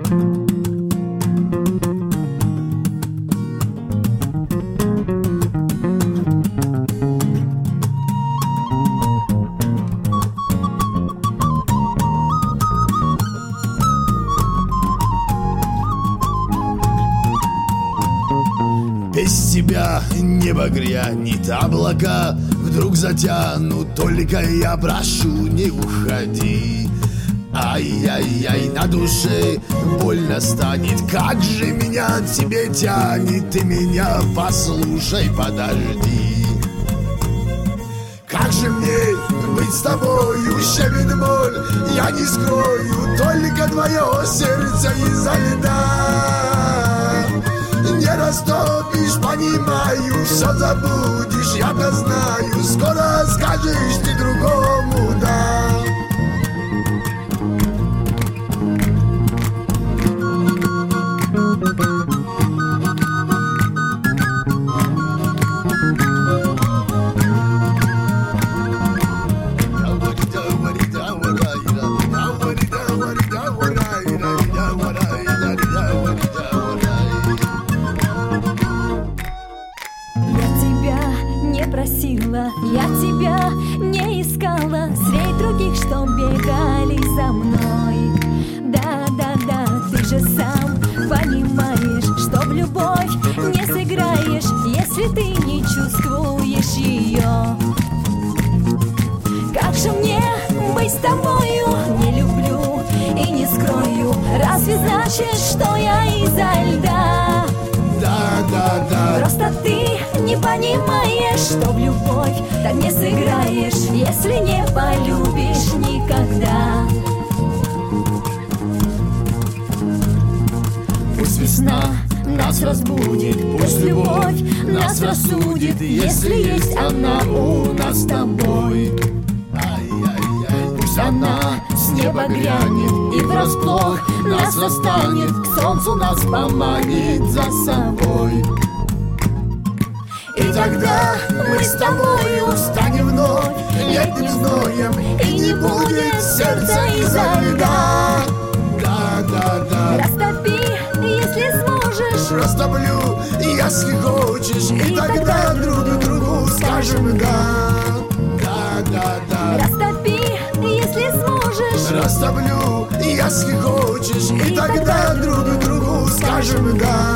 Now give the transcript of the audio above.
Без тебя небо грянет, облака вдруг затянут. Только я прошу, не уходи. Ай-яй-яй, на душе больно станет. Как же меня к тебе тянет. Ты меня послушай, подожди. Как же мне быть с тобою, щемит боль, я не скрою. Только твое сердце изо льда не растопишь, понимаю, все забудешь, я-то знаю. Скоро скажешь ты другому «да». Я тебя не искала среди других, что бегали за мной. Да-да-да, ты же сам понимаешь, что в любовь не сыграешь, если ты не чувствуешь ее. Как же мне быть с тобою? Не люблю и не скрою. Разве значит, что я изо льда? Да-да-да. Просто ты не понимаешь, что в любовь так не сыграешь, если не полюбишь никогда. Пусть весна нас разбудит, пусть любовь нас рассудит, если есть она у нас с тобой. Пусть она с неба грянет и врасплох нас застанет, к солнцу нас поманит за собой. И тогда мы с тобою станем вновь летним зноем, и не будет сердца изо льда. Да-да-да. Растопи, если сможешь. Растоплю, если хочешь, и тогда друг другу скажем «да». Да-да-да. Растопи, если сможешь. Растоплю, если хочешь, и тогда друг другу скажем «да».